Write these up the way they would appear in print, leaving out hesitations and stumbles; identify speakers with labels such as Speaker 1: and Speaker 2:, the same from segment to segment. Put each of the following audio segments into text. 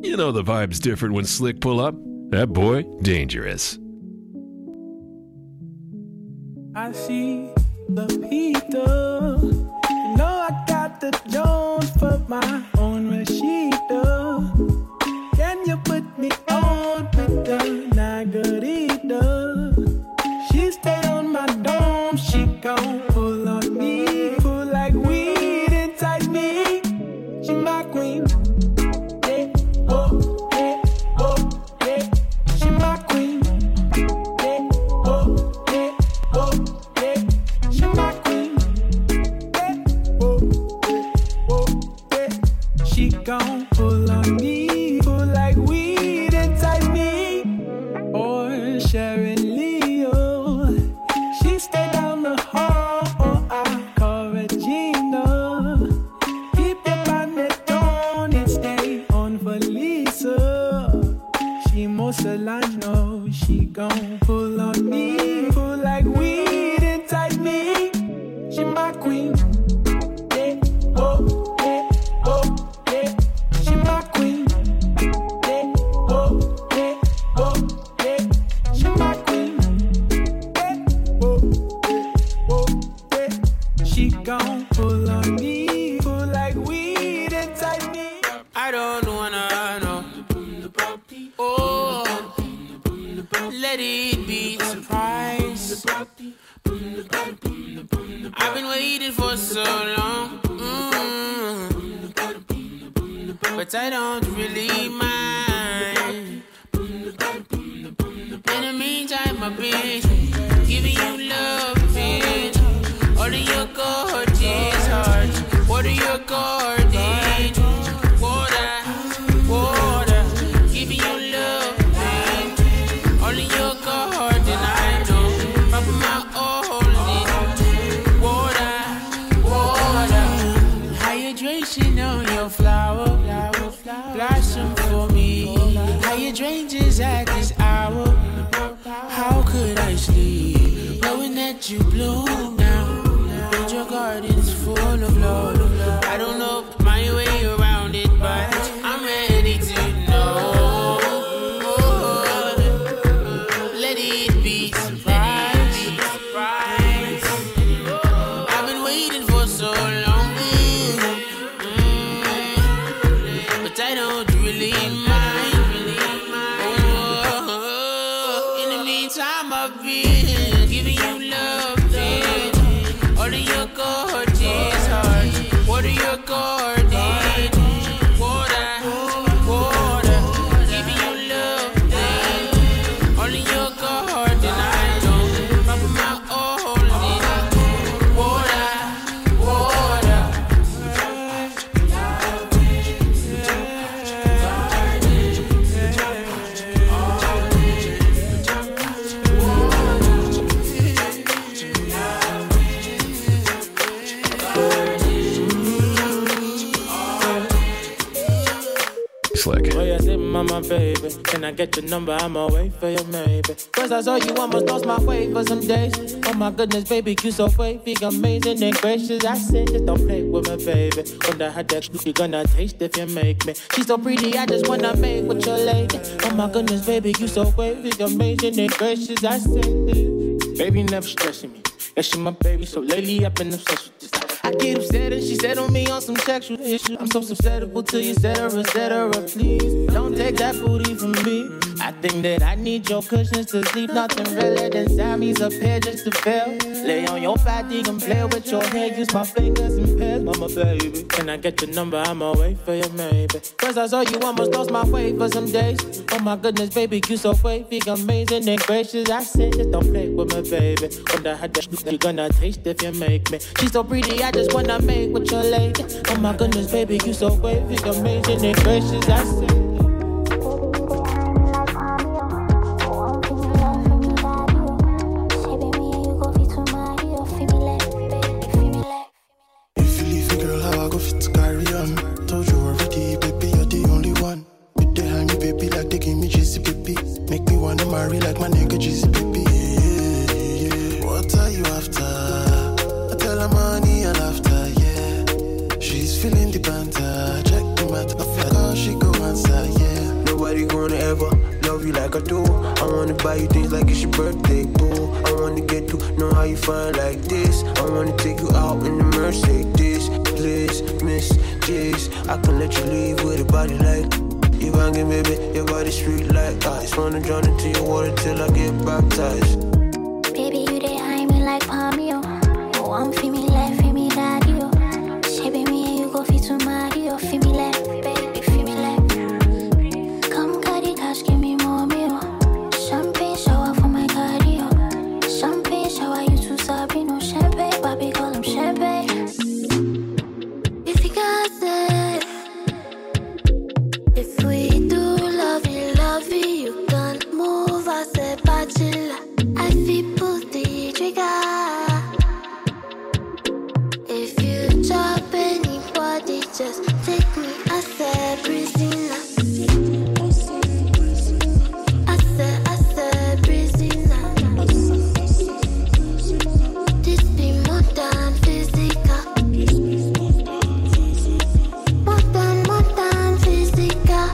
Speaker 1: You know the vibe's different when Slick pull up. That boy, dangerous.
Speaker 2: I see the Peter. You know I got the Jones for my own Rashida. Can you put me on with the Nagarita? She stay on my dome. She gon' pull on me. Pull like weed inside me. She my queen. Yeah, oh, yeah, oh, yeah. She my queen. Yeah, oh, yeah, oh, yeah. She my queen. Yeah, oh, yeah, oh, yeah. She gon' pull on me. Pull like weed inside me. Or Sharon Leo. She stay down the hall. Oh, I call Regina. Keep your panettone and stay on for Lisa. She Mussolano, she gon' pull on me. Pull like weed inside me. She my queen. Yeah, oh, yeah, oh, yeah. She my queen. Yeah, oh, yeah, oh, yeah. She my queen. Yeah, oh, yeah, oh, yeah. She gon' pull on me. Pull like weed inside me.
Speaker 3: I don't wanna know. Oh, let it be a surprise. I've been waiting for so long. But I don't really mind. In the meantime, I've been giving you love, bitch. All of your gorgeous heart. What are your gorgeous? Water, water. Giving you love, bitch. All of your garden, I know. Dropping my all in water, water. Hydration on your flower, blossom for me. Hydrangeas at this hour. How could I sleep knowing that you bloom now? And your garden's full of love. I don't know my way around it, but I'm ready to know. Let it be surprise. I've been waiting for so long, but I don't really mind. In the meantime, I've been giving you love, bitch. All of your gorgeous heart. What are your gorgeous? Water, water. Giving you love, bitch. All of your garden, I know. Dropping my all in water, water.
Speaker 1: Slick.
Speaker 4: Oh, yes, mama, baby. Can I get your number? I'ma wait for you, maybe. First I saw you, almost lost my way for some days. Oh my goodness, baby, you so wavy, amazing and gracious. I said, just don't play with me, baby. Wonder how that you gonna taste if you make me. She's so pretty, I just wanna make with your lady. Oh my goodness, baby, you so wavy, amazing and gracious. I said, baby, never stressing me. Yeah, she my baby, so lately I've been obsessed with this. I get upset and she said on me on some sexual issue. I'm so susceptible to you, etc., please. Don't take that booty from me. I think that I need your cushions to sleep. Nothing realer than Sammy's up here just to fail. Lay on your body and play with your hair. Use my fingers and pairs, mama, baby. Can I get your number? I'ma wait for you, maybe. First I saw you, almost lost my way for some days. Oh my goodness, baby, you so wavy, amazing and gracious. I said, just don't play with me, baby. Wonder how that you gonna taste if you make me. She's so pretty, I just wanna make with your lady. Oh my goodness, baby, you so wavy, amazing and gracious. I said.
Speaker 5: Marry like my nigga Jeezy, baby. Yeah. What are you after? I tell her money and laughter, yeah. She's feeling the banter. Check the matter, I feel like she go answer, yeah. wanna ever love you like I do. I wanna buy you things like it's your birthday, boo. I wanna get to know how you find like this. I wanna take you out in the Mercedes. Please, Miss J's, I can let you leave with a body like you bangin', baby, your body sweet like ice. Wanna drown into your water till I get baptized.
Speaker 6: Baby, you dey high me like Palmio. Oh, I'm feel me left, feel me daddy, oh. Shape me and you go fit to Mario. Feel me left, baby, feel me left. Come carry cash, give me more meal. Champagne shower for my cardio. Champagne shower, you too sabi, no champagne, Bobby call him champagne. If you got it, if we do love you, you can move as a bachelor. I feel put the trigger. If you chop anybody, just take me as a prisoner. As a prisoner. This be more than physical. More than physical.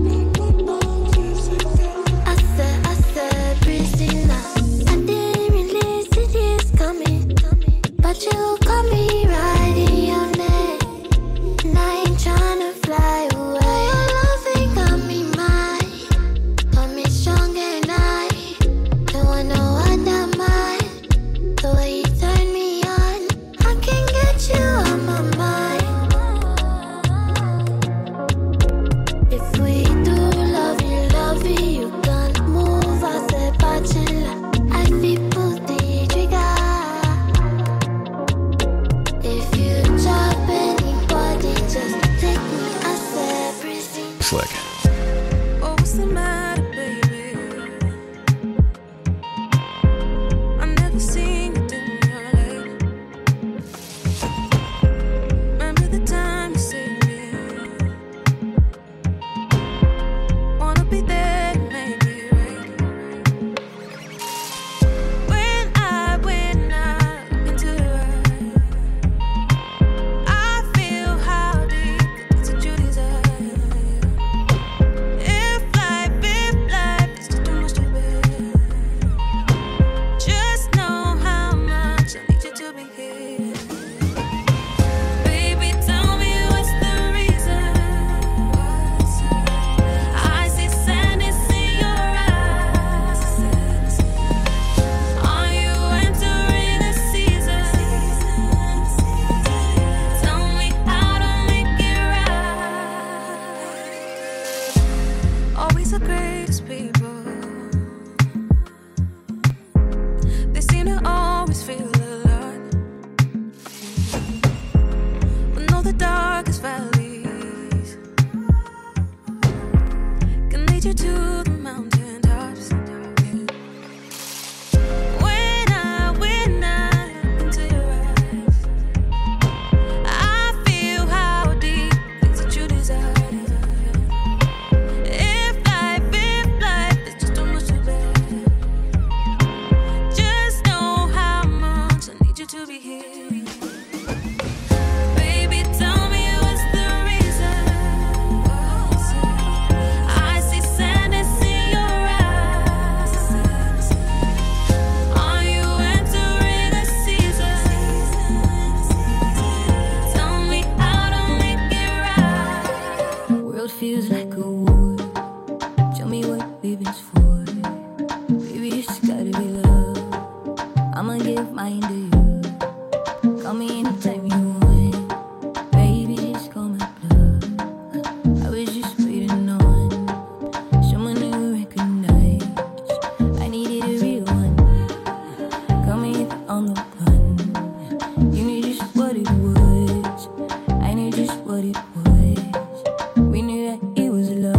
Speaker 6: As a prisoner. I didn't really see this coming, but you got me right in your neck, and I ain't tryna fly away. Your loving got me mine, got me strong and I don't want no other mind. The way you turn me on, I can't get you on my mind. If we do love you, you can move as a bachelor. I feel put the trigger. If you chop anybody, just take me as a prisoner.
Speaker 1: Slick.
Speaker 7: Oh, what's the matter, baby? I've never seen you do your leg. Remember the time you saved me? Wanna be there to make it right. When I look into your eyes, I feel how deep it's what you desire. If life is just too much to bear, just know how much I need you to be here. Baby, tell me what's the reason. I see sadness in your eyes. Are you entering a season? Tell me how to make it right. Always the greatest people, they seem to always feel alone. But know the darkest valleys can lead you to the mountain tops. When I look into your eyes, I feel how deep it's what you desire. If life is just too much to bear, just know how much I need you to be here. Baby, tell me what's the reason. I see sadness in your eyes. Are you entering a season? Tell me how to make it right.
Speaker 6: World feels like a war. Tell me what living's for. Baby, it's gotta be love. I'ma give mine to you. Call me anytime you want. Baby, just call my bluff. I was just waiting on someone to recognize. I needed a real one. Call me on the run. You knew just what it was. I knew just what it was. We knew that it was love.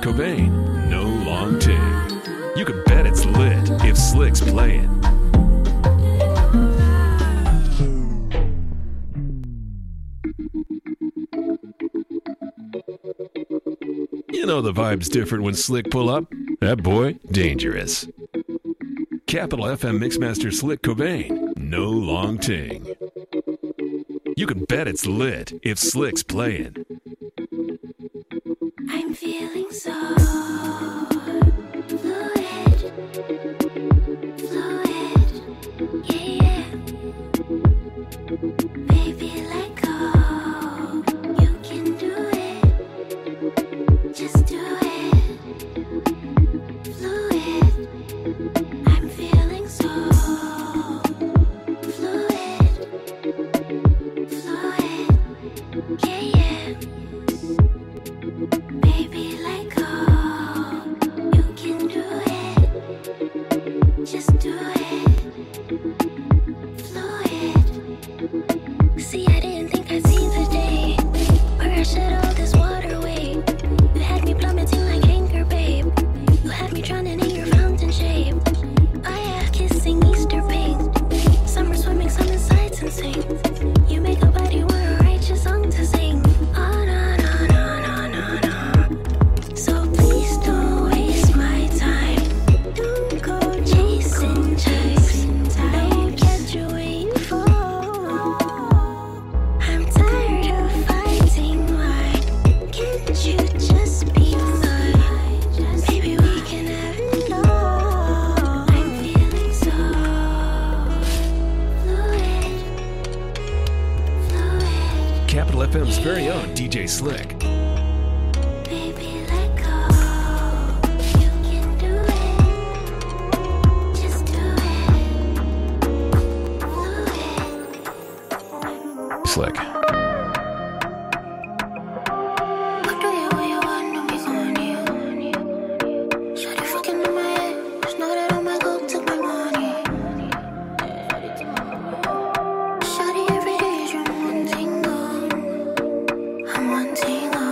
Speaker 1: Cobain, No Long Ting. You can bet it's lit if Slick's playing. You know the vibe's different when Slick pull up. That boy, dangerous. Capital FM Mixmaster Slick Cobain, No Long Ting. You can bet it's lit if Slick's playing.
Speaker 6: I'm feeling so fluid, yeah. Baby, let go. You can do it. Just do it. Fluid. I'm feeling so fluid, yeah. Baby, let go. You can do it. Just do it. Fluid. See, I didn't think I'd see the day where I shed all this water away. You had me plummeting like anchor, babe. You had me drowning in your fountain shape. I have kissing Easter pink. Summer swimming, some insights insane. You make a body want a righteous song to sing. Oh, no, no, no, no, no, no. So please don't waste my time. Don't go chasing chicks. Don't get you waiting for. I'm tired of fighting. Why can't you just be mine? Baby, we can have it all. I'm feeling so fluid.
Speaker 1: Capital FM's very own DJ Slick.
Speaker 6: Baby, let go. You can do it. Just do it.
Speaker 1: Slick.
Speaker 6: What do you want to be on you? Shawty fucking in my head. Just know that all my gold took my money. Shawty every day is your one tingle. I'm one tingle.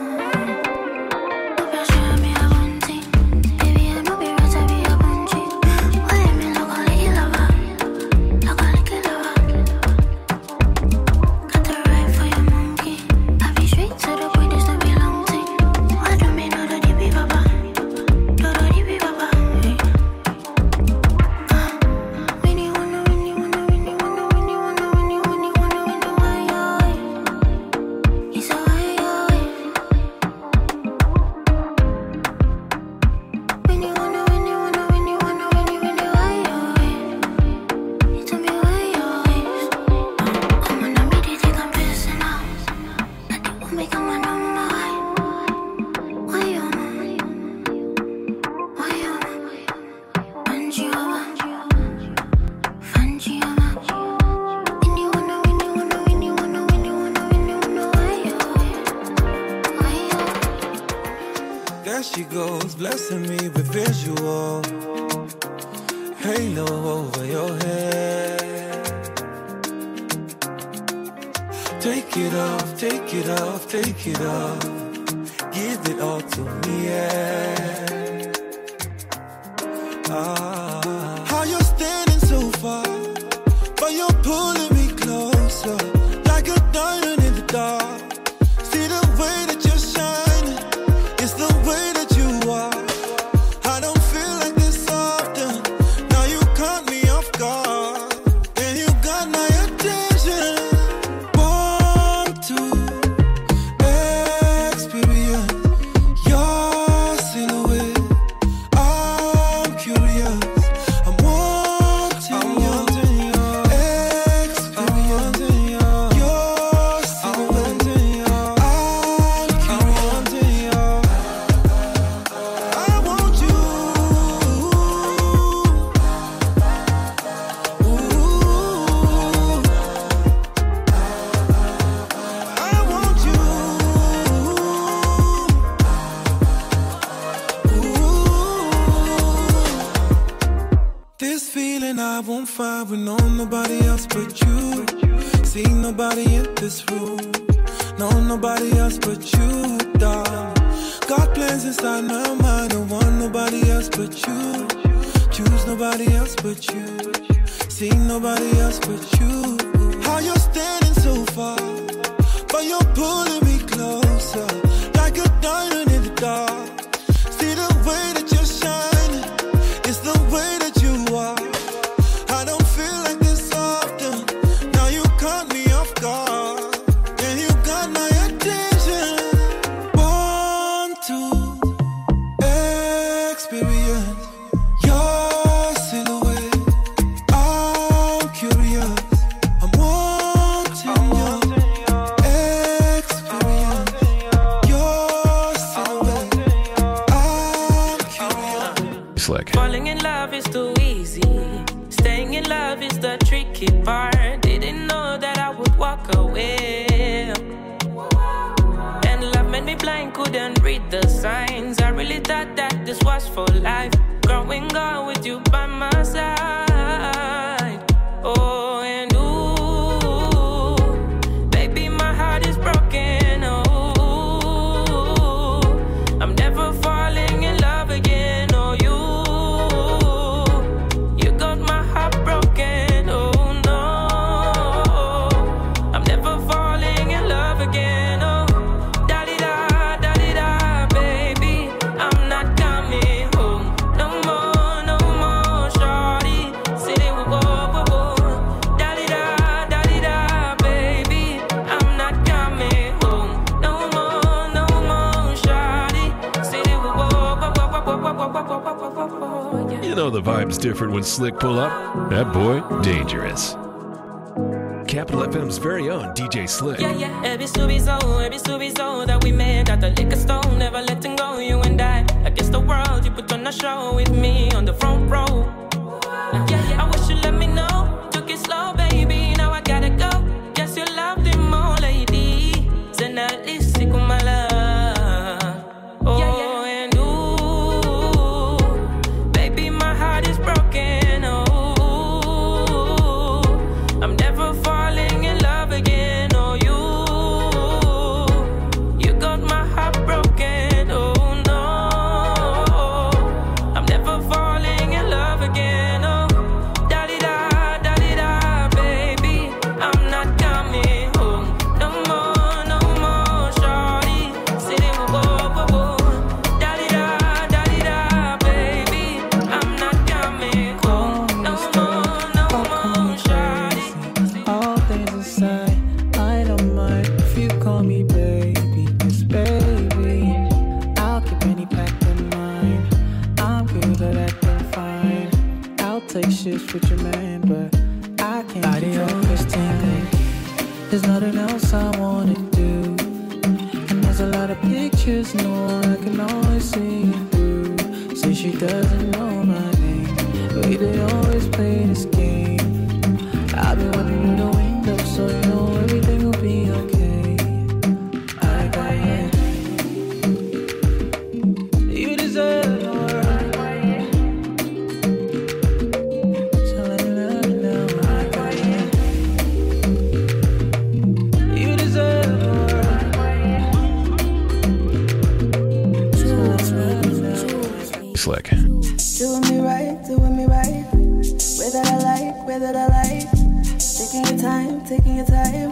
Speaker 6: Don't show me a one thing. Baby, I know be right, I be a bungee. Why me loco like lava? Loco like lava. Got the right for your monkey. I be straight to the point, this no be long thing. Why do me know that you be baba? Do you be baba? When you wanna, why it's a why. When you wanna, why you tell me why you always. I'm gonna be the thing I'm pissing out. That you won't make a man on my why you Fangioma. When you wanna, why you.
Speaker 2: There she goes, blessing me with visual. Halo over your head. Take it off, take it off, take it off. Give it all to me, yeah. How you're standing so far, but you're pulling me closer, like a diamond in the dark. See the way that you're shining, it's the way that you are. I don't feel like this often. Now you caught me off guard, and you got my attention. Want to experience your silhouette. I'm curious. I'm wanting your experience. Your silhouette. I'm curious. I want you. I want you. This feeling I won't find with nobody else but you. See nobody in this room, no nobody else but you, darling. got plans inside my mind. Don't want nobody else but you. Choose nobody else but you. See nobody else but you. How you're standing so far, but you're pulling me closer, like a diamond in the dark. See the way that you're shining, it's the way that you are. I don't feel like this often. Now you caught me off guard, and you got my attention. Want to experience your silhouette. I'm curious. I'm wanting your experience. Your silhouette. I'm curious.
Speaker 1: Slick.
Speaker 3: Falling in love is too easy. Staying in love is the tricky part. Didn't know that I would walk away. And love made me blind, couldn't read the signs. I really thought that this was for life. Growing up with you by my side. Oh, and ooh, baby, my heart is broken. Oh, I'm never falling in love again. Oh, you got my heart broken. Oh no, I'm never falling in love again. Oh, da-di-da, baby, I'm not coming home. No more, shawty. Say they will go. Da-di-da, baby, I'm not coming home. No more, shawty. Say they will go. Yeah.
Speaker 1: You know the vibe's different when Slick pull up. That boy, dangerous. Capital FM's very own DJ Slick.
Speaker 3: Yeah, every stupid so that we made at the liquor store, never letting go, you and I. Against the world, you put on a show with me on the front row. Yeah, I wish you let me know. Took it slow, baby, now I gotta go. Guess you loved him more, lady. Send at least sick of my love. Oh, and ooh, baby, my heart is broken. Oh, I'm never falling in love again. Oh, you got my heart broken. Oh no, I'm never falling in love again. Oh, da-di-da, baby, I'm not coming home. No more, shawty. Say they will go. Da-di-da, baby, I'm not coming home. No more, shawty.
Speaker 2: All things aside, I don't mind if you call me baby. 'Cause baby, I'll keep any pack in mind. I'm good at acting fine. I'll take shifts with your man, but I can't keep this time. There's nothing else I wanna do, and there's a lot of pictures, no, I can always see you through. Say she doesn't know my name, but they always play this game. I'll be watching through the window, so you know everything will be okay. I got you. You deserve more. So let me know. I got you. You deserve more. So let me know.
Speaker 1: Slick.
Speaker 8: Doing me right. Way that I like. Taking your time.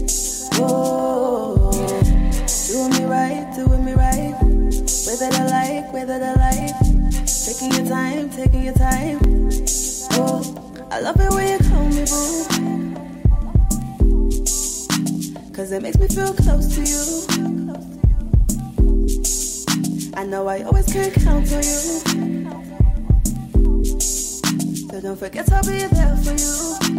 Speaker 8: Oh, doing me right. Way that I like. Taking your time. Oh, I love it when you call me boo, 'cause it makes me feel close to you. I know I always can count on you, so don't forget I'll be there for you.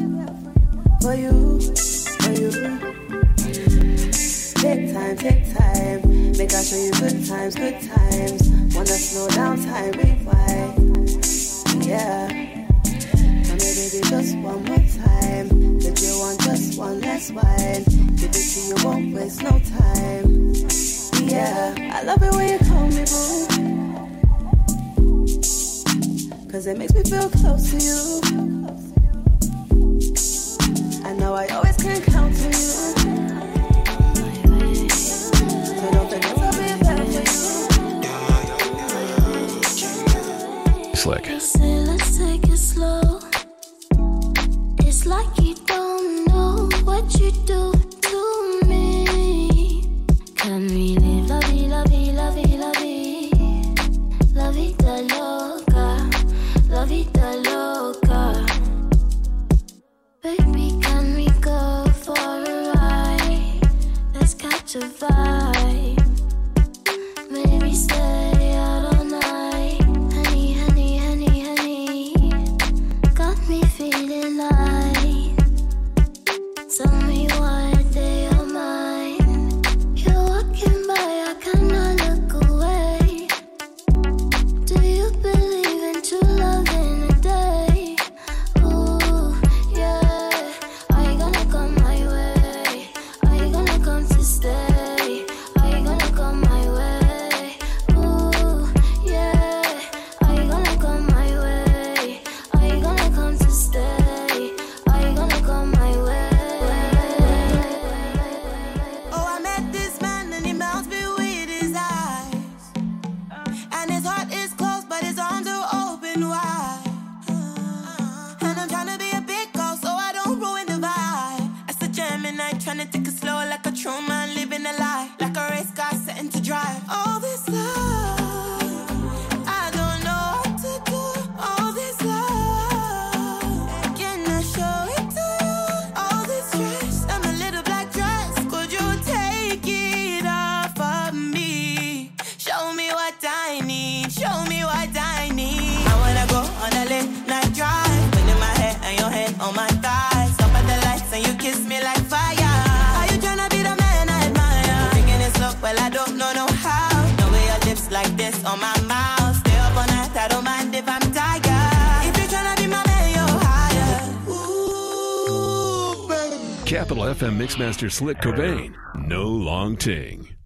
Speaker 8: Take time. Make I show you good times. Wanna slow down time, rewind. Yeah. Tell me, baby, just one more time. If you want just one last wine, give it to you, won't waste no time. Yeah, I love it when you call me boo, 'cause it makes me feel close to you. I know I always can count on you. So don't forget I'll be there for you.
Speaker 1: Slick.
Speaker 6: They say let's take it slow. It's like you don't know what you do to me. Can we live la vie, la vie, la vie, la vie? La vida loca, la vida loca. Baby, can we go for a ride? Let's catch a vibe. Maybe stay out all night. Honey, honey, honey, honey. Got me feeling like. Tell me why they are mine. You're walking by, I cannot look away. Do you believe in true love in a day? Ooh, yeah. Are you gonna come my way? Are you gonna come to stay? Are you gonna come my way? Ooh, yeah. Are you gonna come my way? Are you gonna come to stay? Are you gonna come my way?
Speaker 8: Oh, I met this man and he melts me with his eyes. And his heart is closed, but his arms are open wide. And I'm trying to be a big girl so I don't ruin the vibe. As a Gemini, trying to take it slow like a true man living a lie. Like a race car setting to drive. All this love, I don't know what to do. All this love, can I show it to you? All this stress, I'm a little black dress. Could you take it off of me? Show me what I need. Show me what I need. I wanna go on a late night drive. Wind in my hair and your head on my thighs. Up at the lights and you kiss me like fire. Are you tryna be the man I admire? Thinking it's up, well I don't know how. The way your lips like this on my mouth. Stay up all night, I don't mind if I'm tired. If you're tryna be my man, you're higher. Ooh, baby.
Speaker 1: Capital FM Mixmaster Slick Cobain. No long ting.